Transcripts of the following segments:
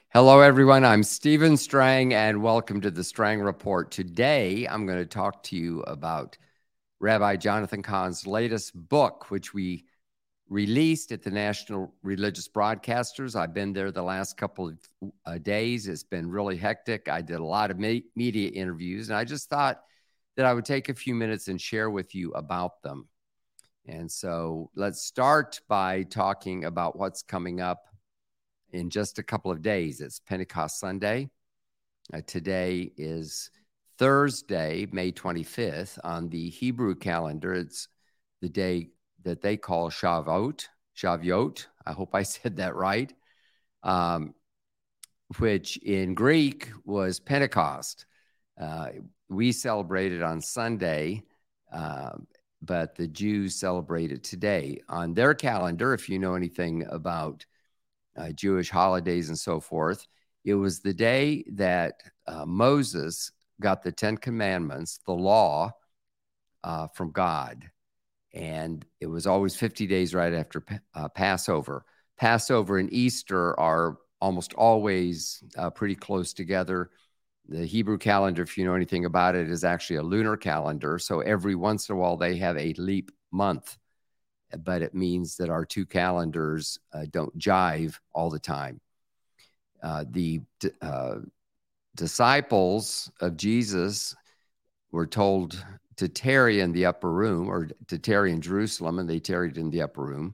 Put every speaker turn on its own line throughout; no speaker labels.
Hello, everyone. I'm Stephen Strang, and welcome to the Strang Report. Today, I'm going to talk to you about Rabbi Jonathan Cahn's latest book, which we released at the National Religious Broadcasters. I've been there the last couple of days. It's been really hectic. I did a lot of media interviews, and I just thought that I would take a few minutes and share with you about them. And so let's start by talking about what's coming up in just a couple of days. It's Pentecost Sunday. Today is Thursday, May 25th. On the Hebrew calendar, it's the day that they call Shavuot. I hope I said that right. Which in Greek was Pentecost. We celebrated on Sunday, but the Jews celebrated today. On their calendar, if you know anything about Jewish holidays and so forth, it was the day that Moses got the 10 Commandments, the law, from God. And it was always 50 days right after Passover. Passover and Easter are almost always pretty close together. The Hebrew calendar, if you know anything about it, is actually a lunar calendar. So every once in a while, they have a leap month. But it means that our two calendars don't jive all the time. The disciples of Jesus were told to tarry in the upper room, or to tarry in Jerusalem, and they tarried in the upper room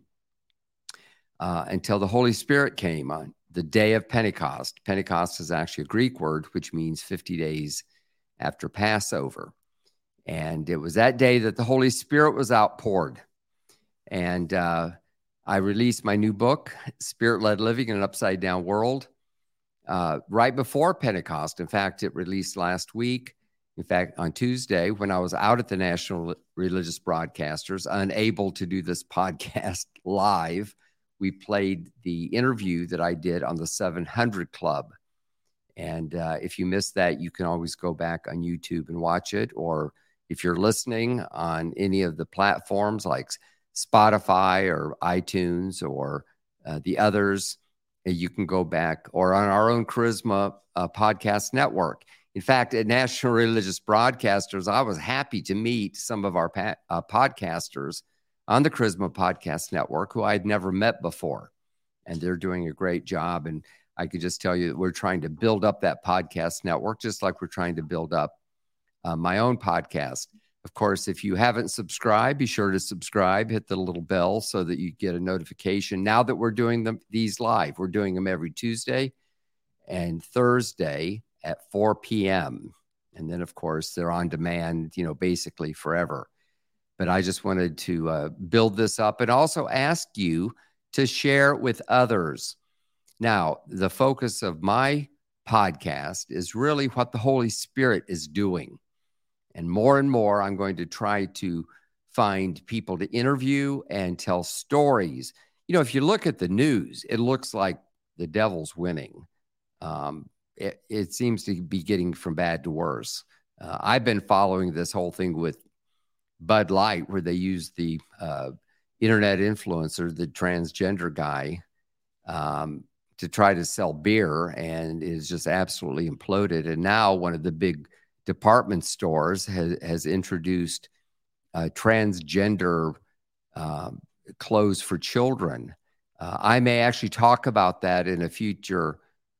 until the Holy Spirit came on the day of Pentecost. Pentecost is actually a Greek word, which means 50 days after Passover. And it was that day that the Holy Spirit was outpoured. And I released my new book, Spirit-Led Living in an Upside-Down World, right before Pentecost. In fact, it released last week. In fact, on Tuesday, when I was out at the National Religious Broadcasters, unable to do this podcast live, we played the interview that I did on the 700 Club. And if you missed that, you can always go back on YouTube and watch it. Or if you're listening on any of the platforms like Spotify or iTunes or the others, you can go back, or on our own Charisma podcast network. In fact, at National Religious Broadcasters, I was happy to meet some of our podcasters on the Charisma Podcast Network who I had never met before. And they're doing a great job. And I could just tell you that we're trying to build up that podcast network, just like we're trying to build up my own podcast. Of course, if you haven't subscribed, be sure to subscribe, hit the little bell so that you get a notification. Now that we're doing these live, we're doing them every Tuesday and Thursday at 4 p.m. And then, of course, they're on demand, basically forever. But I just wanted to build this up and also ask you to share it with others. Now, the focus of my podcast is really what the Holy Spirit is doing. And more, I'm going to try to find people to interview and tell stories. If you look at the news, it looks like the devil's winning. It seems to be getting from bad to worse. I've been following this whole thing with Bud Light, where they use the internet influencer, the transgender guy, to try to sell beer, and it is just absolutely imploded. And now one of the big department stores has introduced transgender clothes for children. I may actually talk about that in a future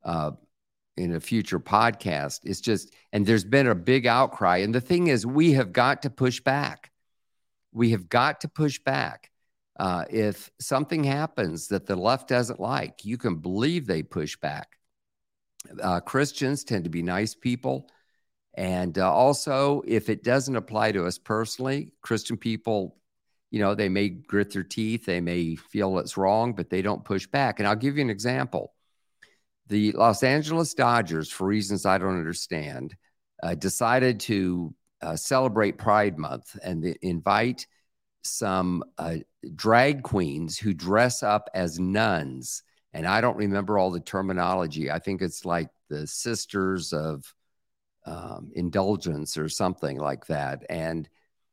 podcast. It's just, and there's been a big outcry. And the thing is, we have got to push back. We have got to push back. If something happens that the left doesn't like, you can believe they push back. Christians tend to be nice people. And also, if it doesn't apply to us personally, Christian people, they may grit their teeth. They may feel it's wrong, but they don't push back. And I'll give you an example. The Los Angeles Dodgers, for reasons I don't understand, decided to celebrate Pride Month and invite some drag queens who dress up as nuns. And I don't remember all the terminology. I think it's like the Sisters of Indulgence or something like that. And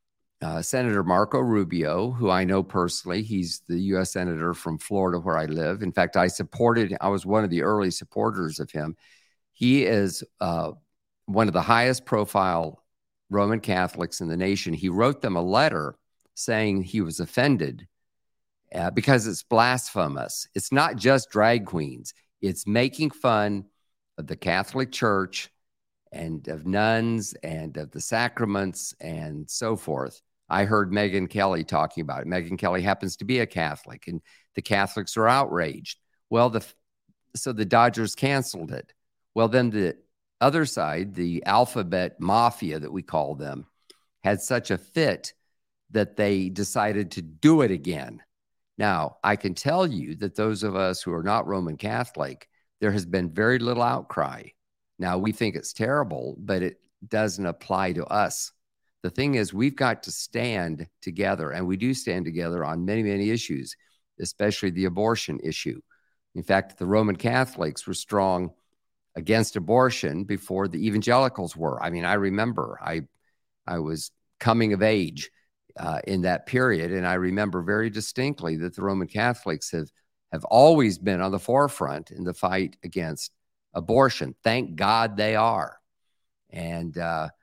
Senator Marco Rubio, who I know personally. He's the U.S. Senator from Florida, where I live. In fact, I was one of the early supporters of him. He is one of the highest profile Roman Catholics in the nation. He wrote them a letter saying he was offended because it's blasphemous. It's not just drag queens. It's making fun of the Catholic Church and of nuns and of the sacraments and so forth. I heard Megyn Kelly talking about it. Megyn Kelly happens to be a Catholic, and the Catholics are outraged. Well, so the Dodgers canceled it. Well, then the other side, the alphabet mafia that we call them, had such a fit that they decided to do it again. Now, I can tell you that those of us who are not Roman Catholic, there has been very little outcry. Now, we think it's terrible, but it doesn't apply to us. The thing is, we've got to stand together, and we do stand together on many, many issues, especially the abortion issue. In fact, the Roman Catholics were strong against abortion before the evangelicals were. I mean, I remember I was coming of age in that period, and I remember very distinctly that the Roman Catholics have always been on the forefront in the fight against abortion. Thank God they are. And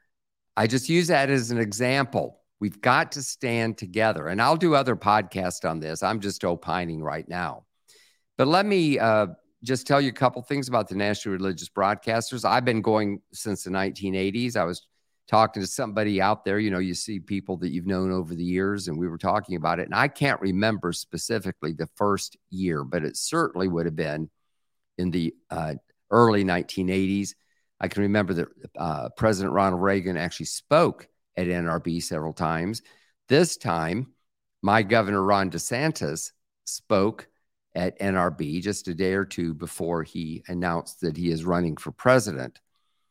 I just use that as an example. We've got to stand together. And I'll do other podcasts on this. I'm just opining right now. But let me just tell you a couple things about the National Religious Broadcasters. I've been going since the 1980s. I was talking to somebody out there. You know, you see people that you've known over the years, and we were talking about it. And I can't remember specifically the first year, but it certainly would have been in the early 1980s. I can remember that President Ronald Reagan actually spoke at NRB several times. This time, my governor, Ron DeSantis, spoke at NRB just a day or two before he announced that he is running for president.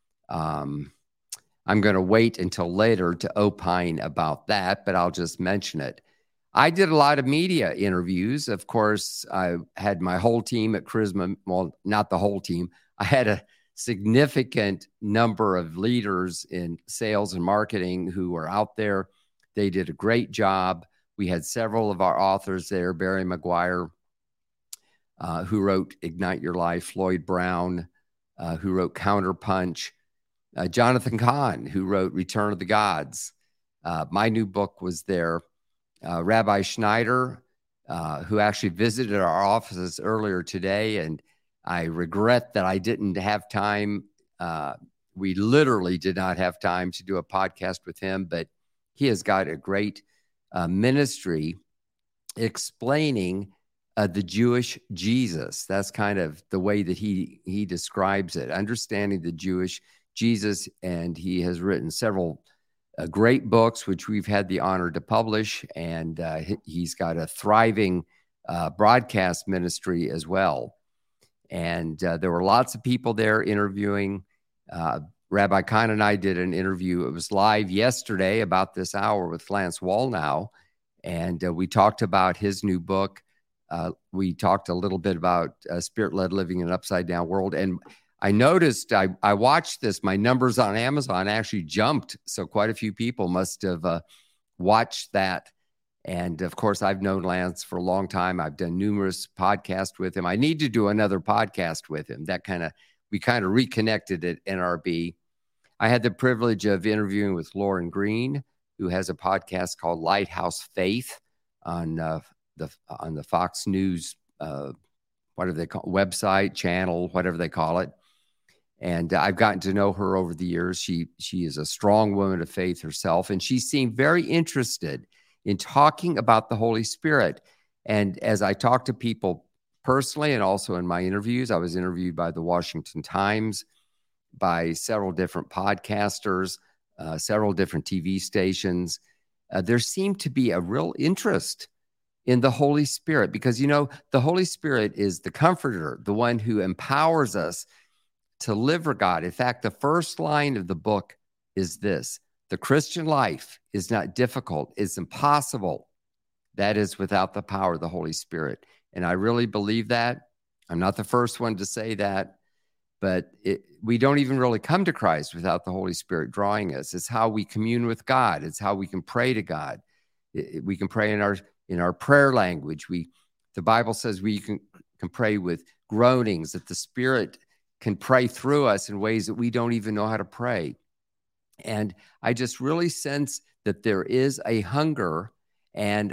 I'm going to wait until later to opine about that, but I'll just mention it. I did a lot of media interviews. Of course, I had my whole team at Charisma. Well, not the whole team. I had a significant number of leaders in sales and marketing who were out there. They did a great job. We had several of our authors there, Barry McGuire, who wrote Ignite Your Life, Floyd Brown, who wrote Counterpunch, Jonathan Cahn, who wrote Return of the Gods. My new book was there. Rabbi Schneider, who actually visited our offices earlier today, and I regret that I didn't have time. We literally did not have time to do a podcast with him, but he has got a great ministry explaining the Jewish Jesus. That's kind of the way that he describes it, understanding the Jewish Jesus. And he has written several great books, which we've had the honor to publish. And he's got a thriving broadcast ministry as well. And there were lots of people there interviewing. Rabbi Kahn and I did an interview. It was live yesterday about this hour with Lance Wallnau. And we talked about his new book. We talked a little bit about spirit-led living in an upside-down world. And I noticed, I watched this, my numbers on Amazon actually jumped. So quite a few people must have watched that. And of course, I've known Lance for a long time. I've done numerous podcasts with him. I need to do another podcast with him. We kind of reconnected at NRB. I had the privilege of interviewing with Lauren Green, who has a podcast called Lighthouse Faith on the Fox News, what do they call website, channel, whatever they call it. And I've gotten to know her over the years. She is a strong woman of faith herself, and she seemed very interested in talking about the Holy Spirit. And as I talk to people personally and also in my interviews, I was interviewed by the Washington Times, by several different podcasters, several different TV stations. There seemed to be a real interest in the Holy Spirit because, you know, the Holy Spirit is the comforter, the one who empowers us to live for God. In fact, the first line of the book is this: the Christian life is not difficult, it's impossible. That is without the power of the Holy Spirit. And I really believe that. I'm not the first one to say that. but we don't even really come to Christ without the Holy Spirit drawing us. It's how we commune with God. It's how we can pray to God. We can pray in our prayer language. The Bible says we can pray with groanings, that the Spirit can pray through us in ways that we don't even know how to pray. And I just really sense that there is a hunger, and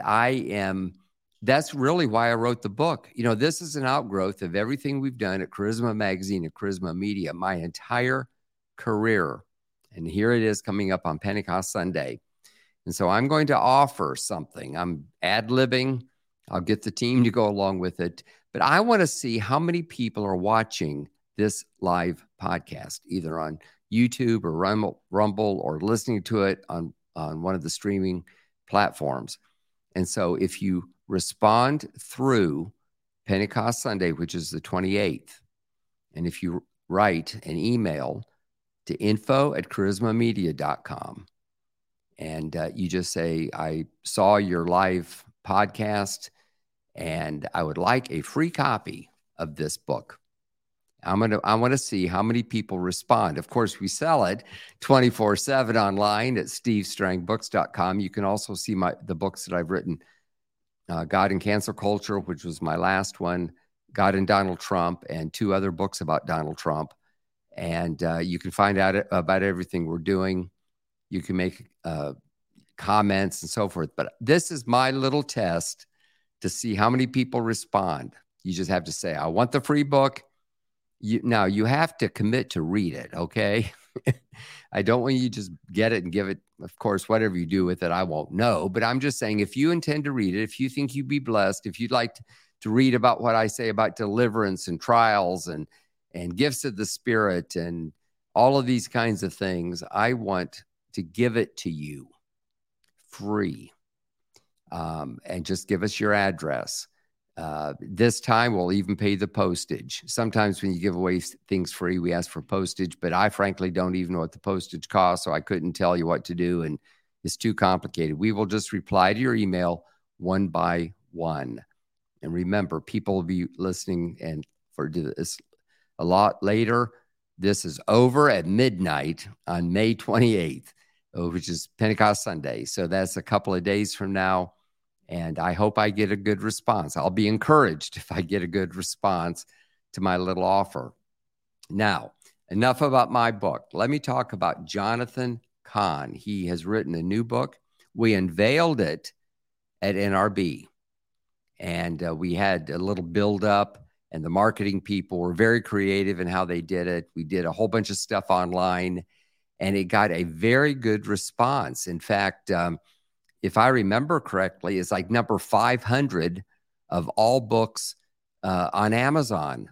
that's really why I wrote the book. This is an outgrowth of everything we've done at Charisma Magazine, at Charisma Media, my entire career. And here it is coming up on Pentecost Sunday. And so I'm going to offer something. I'm ad-libbing. I'll get the team to go along with it. But I want to see how many people are watching this live podcast, either on YouTube or Rumble, or listening to it on one of the streaming platforms. And so if you respond through Pentecost Sunday, which is the 28th, and if you write an email to info@charismamedia.com, and you just say, I saw your live podcast, and I would like a free copy of this book. I want to see how many people respond. Of course, we sell it 24/7 online at stevestrangbooks.com. You can also see the books that I've written, God and Cancel Culture, which was my last one, God and Donald Trump, and 2 other books about Donald Trump. And you can find out about everything we're doing. You can make comments and so forth. But this is my little test to see how many people respond. You just have to say, I want the free book. Now, you have to commit to read it, okay? I don't want you to just get it and give it. Of course, whatever you do with it, I won't know. But I'm just saying, if you intend to read it, if you think you'd be blessed, if you'd like to read about what I say about deliverance and trials and gifts of the Spirit and all of these kinds of things, I want to give it to you free. And just give us your address. This time we'll even pay the postage. Sometimes when you give away things free, we ask for postage, but I frankly don't even know what the postage costs, so I couldn't tell you what to do, and it's too complicated. We will just reply to your email one by one. And remember, people will be listening and for this a lot later. This is over at midnight on May 28th, which is Pentecost Sunday. So that's a couple of days from now. And I hope I get a good response. I'll be encouraged if I get a good response to my little offer. Now, enough about my book. Let me talk about Jonathan Cahn. He has written a new book. We unveiled it at NRB. And we had a little build-up, and the marketing people were very creative in how they did it. We did a whole bunch of stuff online, and it got a very good response. In fact, if I remember correctly, it's like number 500 of all books on Amazon.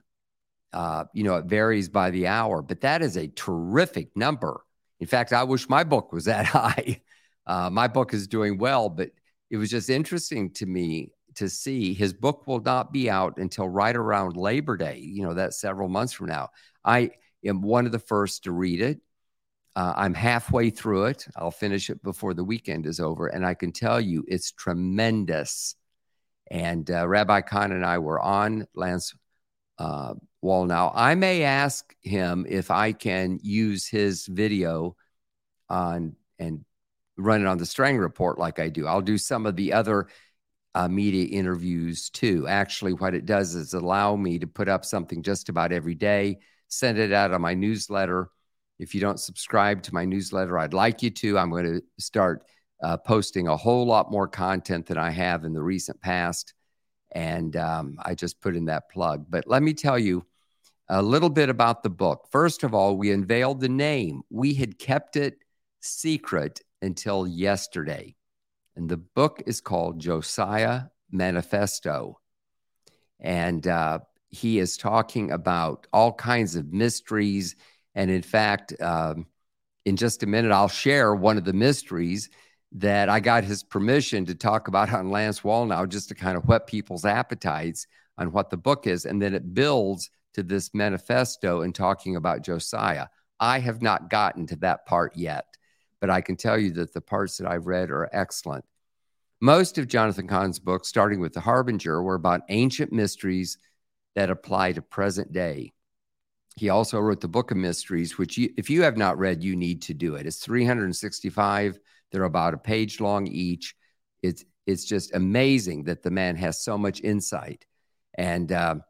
It varies by the hour, but that is a terrific number. In fact, I wish my book was that high. My book is doing well, but it was just interesting to me to see his book will not be out until right around Labor Day. That's several months from now. I am one of the first to read it. I'm halfway through it. I'll finish it before the weekend is over. And I can tell you it's tremendous. And Rabbi Cahn and I were on Lance Wallnau. I may ask him if I can use his video and run it on the Strang Report like I do. I'll do some of the other media interviews too. Actually, what it does is allow me to put up something just about every day, send it out on my newsletter. If you don't subscribe to my newsletter, I'd like you to. I'm going to start posting a whole lot more content than I have in the recent past. And I just put in that plug. But let me tell you a little bit about the book. First of all, we unveiled the name. We had kept it secret until yesterday. And the book is called Josiah Manifesto. And he is talking about all kinds of mysteries. And in fact, in just a minute, I'll share one of the mysteries that I got his permission to talk about on Lance Wallnau, just to kind of whet people's appetites on what the book is. And then it builds to this manifesto and talking about Josiah. I have not gotten to that part yet, but I can tell you that the parts that I've read are excellent. Most of Jonathan Cahn's books, starting with The Harbinger, were about ancient mysteries that apply to present day. He also wrote the Book of Mysteries, which if you have not read, you need to do it. It's 365. They're about a page long each. It's just amazing that the man has so much insight. And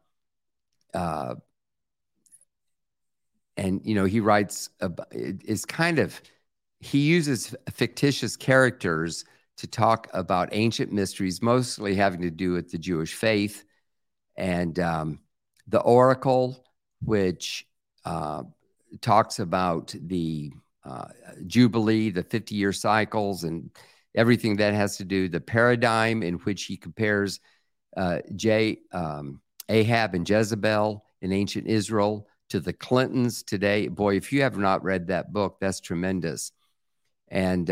he writes, he uses fictitious characters to talk about ancient mysteries, mostly having to do with the Jewish faith, and the Oracle, which talks about the Jubilee, the 50-year cycles, and everything that has to do, the paradigm in which he compares Ahab and Jezebel in ancient Israel to the Clintons today. Boy, if you have not read that book, that's tremendous. And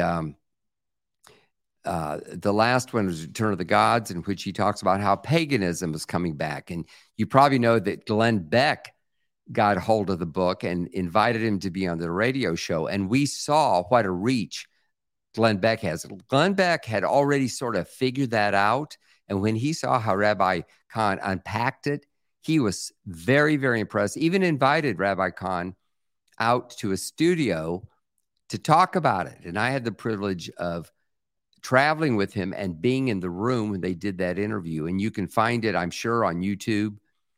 the last one was Return of the Gods, in which he talks about how paganism is coming back. And you probably know that Glenn Beck got hold of the book and invited him to be on the radio show. And we saw what a reach Glenn Beck has. Glenn Beck had already sort of figured that out. And when he saw how Rabbi Kahn unpacked it, he was very, very impressed. Even invited Rabbi Kahn out to a studio to talk about it. And I had the privilege of traveling with him and being in the room when they did that interview. And you can find it, I'm sure, on YouTube.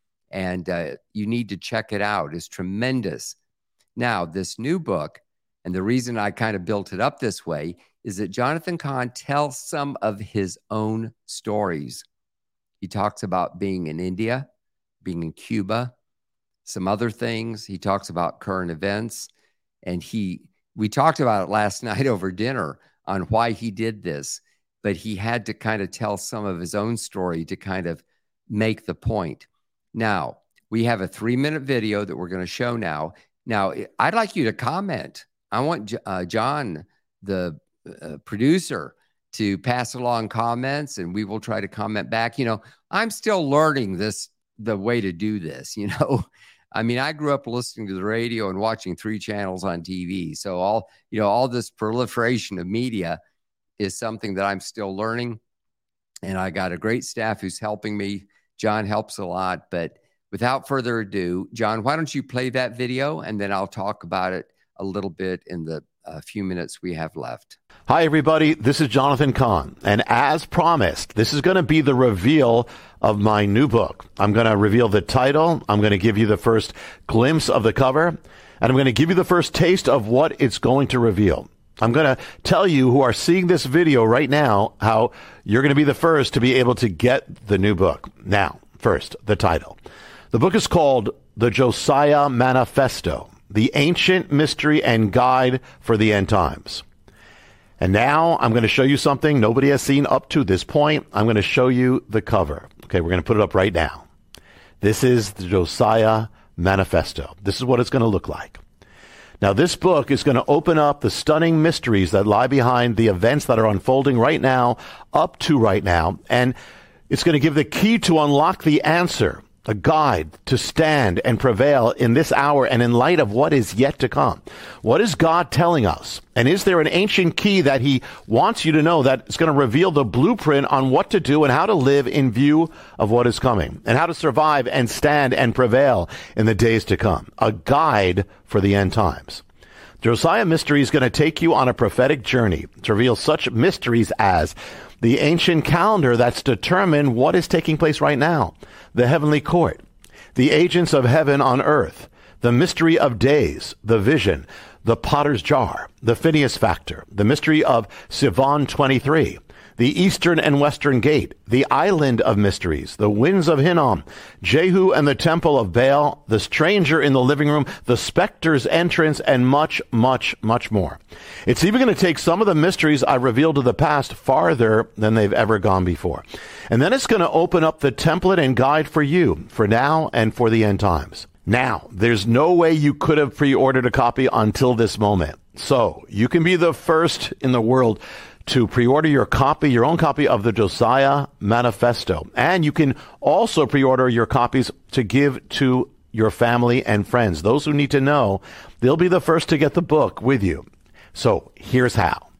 And you need to check it out. It's tremendous. Now, this new book, and the reason I kind of built it up this way, is that Jonathan Cahn tells some of his own stories. He talks about being in India, being in Cuba, some other things. He talks about current events. And we talked about it last night over dinner on why he did this, but he had to kind of tell some of his own story to kind of make the point. Now, we have a 3-minute video that we're going to show now. Now, I'd like you to comment. I want John, the producer, to pass along comments, and we will try to comment back. I'm still learning the way to do this, I mean, I grew up listening to the radio and watching 3 channels on TV. So all this proliferation of media is something that I'm still learning. And I got a great staff who's helping me. John helps a lot. But without further ado, John, why don't you play that video, and then I'll talk about it a little bit in the few minutes we have left.
Hi, everybody. This is Jonathan Cahn. And as promised, this is going to be the reveal of my new book. I'm going to reveal the title. I'm going to give you the first glimpse of the cover. And I'm going to give you the first taste of what it's going to reveal. I'm going to tell you who are seeing this video right now how you're going to be the first to be able to get the new book. Now, first, the title. The book is called The Josiah Manifesto, the Ancient Mystery and Guide for the End Times. And now I'm going to show you something nobody has seen up to this point. I'm going to show you the cover. Okay, we're going to put it up right now. This is the Josiah Manifesto. This is what it's going to look like. Now, this book is going to open up the stunning mysteries that lie behind the events that are unfolding right now, up to right now. And it's going to give the key to unlock the answer, a guide to stand and prevail in this hour and in light of what is yet to come. What is God telling us? And is there an ancient key that he wants you to know that is going to reveal the blueprint on what to do and how to live in view of what is coming and how to survive and stand and prevail in the days to come? A guide for the end times. Josiah Mystery is going to take you on a prophetic journey to reveal such mysteries as the ancient calendar that's determined what is taking place right now, the heavenly court, the agents of heaven on earth, the mystery of days, the vision, the potter's jar, the Phineas factor, the mystery of Sivan 23, the eastern and western gate, the island of mysteries, the winds of Hinnom, Jehu and the temple of Baal, the stranger in the living room, the specter's entrance, and much, much, much more. It's even going to take some of the mysteries I revealed of the past farther than they've ever gone before. And then it's going to open up the template and guide for you, for now and for the end times. Now, there's no way you could have pre-ordered a copy until this moment. So you can be the first in the world to pre-order your own copy of the Josiah Manifesto. And you can also pre-order your copies to give to your family and friends. Those who need to know, they'll be the first to get the book with you. So here's how.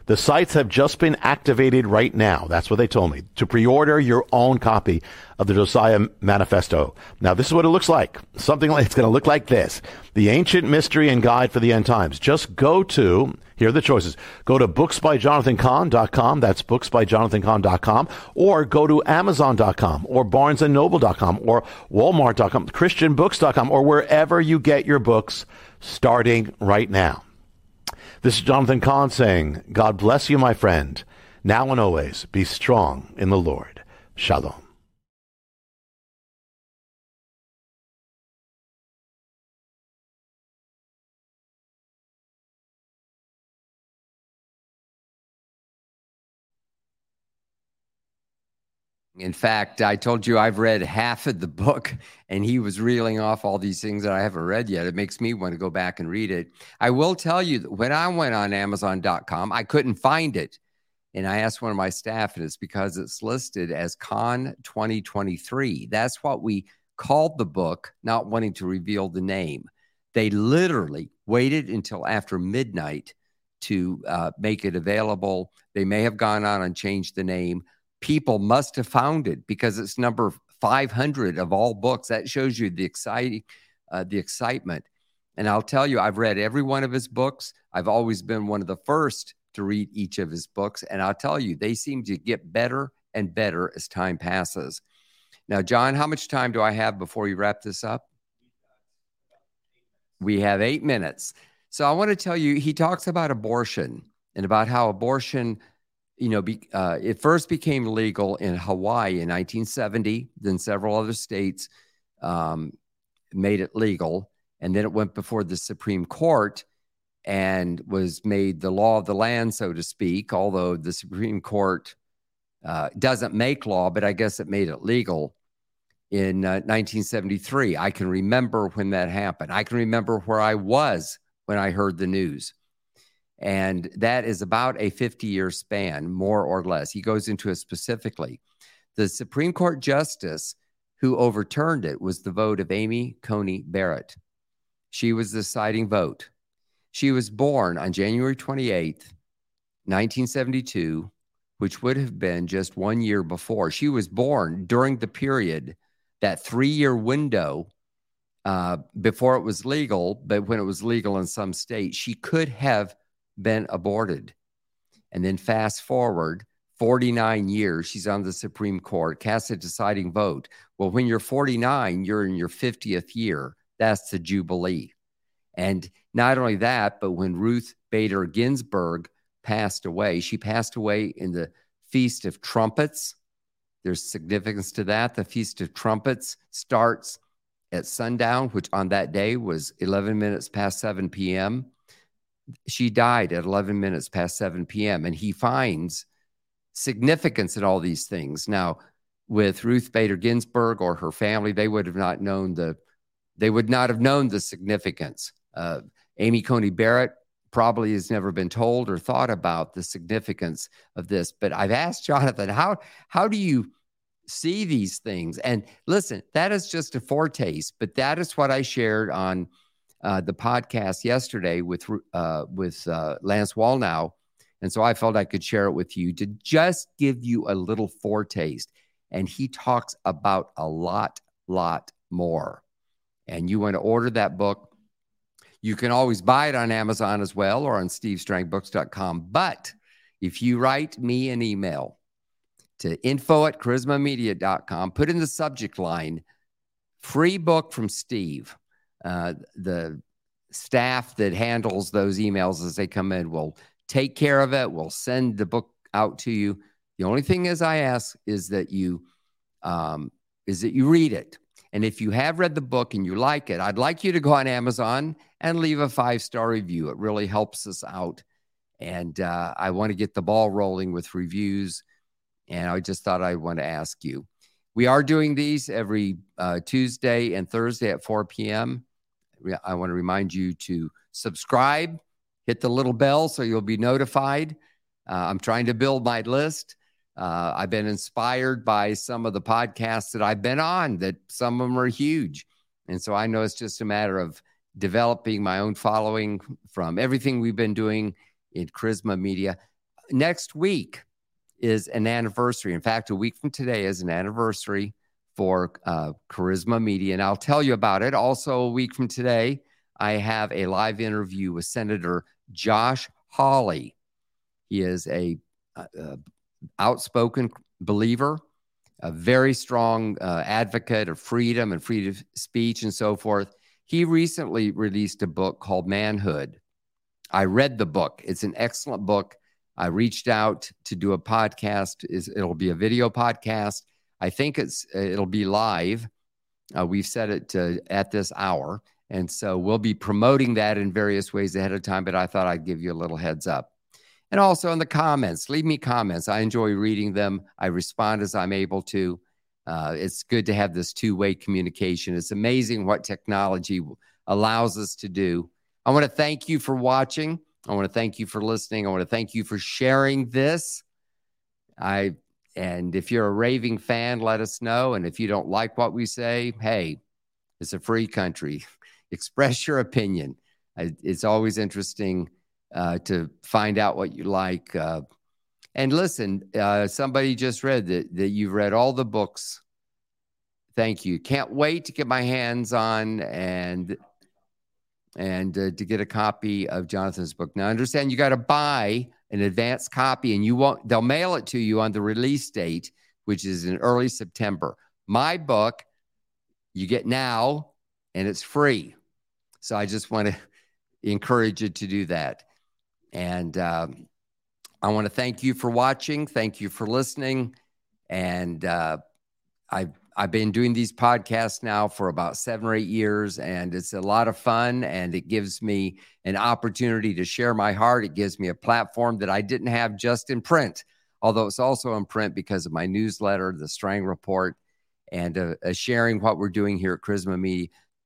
The sites have just been activated right now. That's what they told me, to pre-order your own copy of the Josiah Manifesto. Now, this is what it looks like. Something like, it's going to look like this. The Ancient Mystery and Guide for the End Times. Just go to, here are the choices. Go to booksbyjonathancahn.com. That's booksbyjonathancahn.com. Or go to amazon.com or barnesandnoble.com or walmart.com, christianbooks.com, or wherever you get your books, starting right now. This is Jonathan Cahn saying, God bless you, my friend. Now and always, be strong in the Lord. Shalom.
In fact, I told you I've read half of the book, and he was reeling off all these things that I haven't read yet. It makes me want to go back and read it. I will tell you that when I went on Amazon.com, I couldn't find it. And I asked one of my staff, and it's because it's listed as Cahn 2023. That's what we called the book, not wanting to reveal the name. They literally waited until after midnight to make it available. They may have gone on and changed the name. People must have found it because it's number 500 of all books. That shows you the excitement. And I'll tell you, I've read every one of his books. I've always been one of the first to read each of his books. And I'll tell you, they seem to get better and better as time passes. Now, John, how much time do I have before you wrap this up? We have 8 minutes. So I want to tell you, he talks about abortion and about how abortion, it first became legal in Hawaii in 1970. Then several other states made it legal. And then it went before the Supreme Court and was made the law of the land, so to speak, although the Supreme Court doesn't make law, but I guess it made it legal in 1973. I can remember when that happened. I can remember where I was when I heard the news. And that is about a 50-year span, more or less. He goes into it specifically. The Supreme Court justice who overturned it was the vote of Amy Coney Barrett. She was the deciding vote. She was born on January 28th, 1972, which would have been just 1 year before. She was born during the period, that 3-year window before it was legal, but when it was legal in some states, she could have been aborted. And then fast forward 49 years, she's on the Supreme Court, casts a deciding vote. Well, when you're 49, you're in your 50th year. That's the Jubilee. And not only that, but when Ruth Bader Ginsburg passed away, she passed away in the Feast of Trumpets. There's significance to that. The Feast of Trumpets starts at sundown, which on that day was 11 minutes past 7 p.m. She died at 11 minutes past 7 p.m. And he finds significance in all these things. Now, with Ruth Bader Ginsburg or her family, they would not have known the significance. Amy Coney Barrett probably has never been told or thought about the significance of this. But I've asked Jonathan, how do you see these things? And listen, that is just a foretaste, but that is what I shared on the podcast yesterday with Lance Wallnau. And so I felt I could share it with you to just give you a little foretaste. And he talks about a lot more. And you want to order that book. You can always buy it on Amazon as well or on stevestrangbooks.com. But if you write me an email to info@charismamedia.com, put in the subject line, free book from Steve. The staff that handles those emails as they come in will take care of it. We'll send the book out to you. The only thing is I ask is that you read it. And if you have read the book and you like it, I'd like you to go on Amazon and leave a 5-star review. It really helps us out. And I want to get the ball rolling with reviews. And I just thought I want to ask you. We are doing these every Tuesday and Thursday at 4 p.m. I want to remind you to subscribe, hit the little bell so you'll be notified. I'm trying to build my list. I've been inspired by some of the podcasts that I've been on, that some of them are huge. And so I know it's just a matter of developing my own following from everything we've been doing in Charisma Media. next week is an anniversary. In fact, a week from today is an anniversary for Charisma Media, and I'll tell you about it. Also, a week from today, I have a live interview with Senator Josh Hawley. He is a outspoken believer, a very strong advocate of freedom and freedom of speech and so forth. He recently released a book called Manhood. I read the book. It's an excellent book. I reached out to do a podcast. It'll be a video podcast. I think it'll be live. We've set it at this hour. And so we'll be promoting that in various ways ahead of time, but I thought I'd give you a little heads up. And also in the comments, leave me comments. I enjoy reading them. I respond as I'm able to. It's good to have this two-way communication. It's amazing what technology allows us to do. I want to thank you for watching. I want to thank you for listening. I want to thank you for sharing this. And if you're a raving fan, let us know. And if you don't like what we say, hey, it's a free country. Express your opinion. It's always interesting to find out what you like. And listen, somebody just read that you've read all the books. Thank you. Can't wait to get my hands on and to get a copy of Jonathan's book. Now, understand you got to buy an advanced copy, and they'll mail it to you on the release date, which is in early September. My book, you get now, and it's free. So I just want to encourage you to do that. And I want to thank you for watching. Thank you for listening. And I've been doing these podcasts now for about 7 or 8 years, and it's a lot of fun, and it gives me an opportunity to share my heart. It gives me a platform that I didn't have just in print, although it's also in print because of my newsletter, the Strang Report, and sharing what we're doing here at Charisma Media.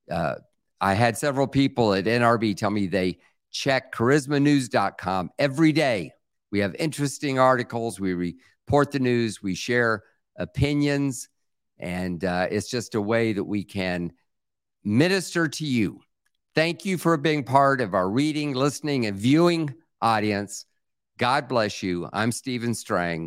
I had several people at NRB tell me they check charismanews.com every day. We have interesting articles. We report the news. We share opinions. And it's just a way that we can minister to you. Thank you for being part of our reading, listening, and viewing audience. God bless you. I'm Stephen Strang.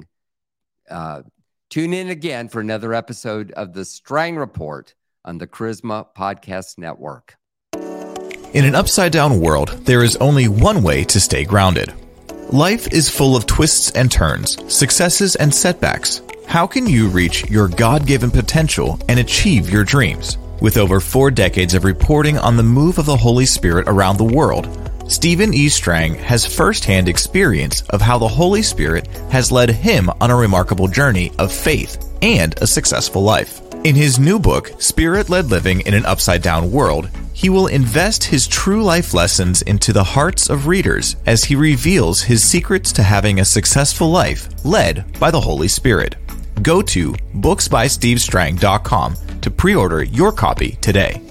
Tune in again for another episode of the Strang Report on the Charisma Podcast Network.
In an upside-down world, there is only one way to stay grounded. Life is full of twists and turns, successes and setbacks. How can you reach your God-given potential and achieve your dreams? With over 4 decades of reporting on the move of the Holy Spirit around the world, Stephen E. Strang has firsthand experience of how the Holy Spirit has led him on a remarkable journey of faith and a successful life. In his new book, Spirit-Led Living in an Upside-Down World, he will invest his true life lessons into the hearts of readers as he reveals his secrets to having a successful life led by the Holy Spirit. Go to booksbystevestrang.com to pre-order your copy today.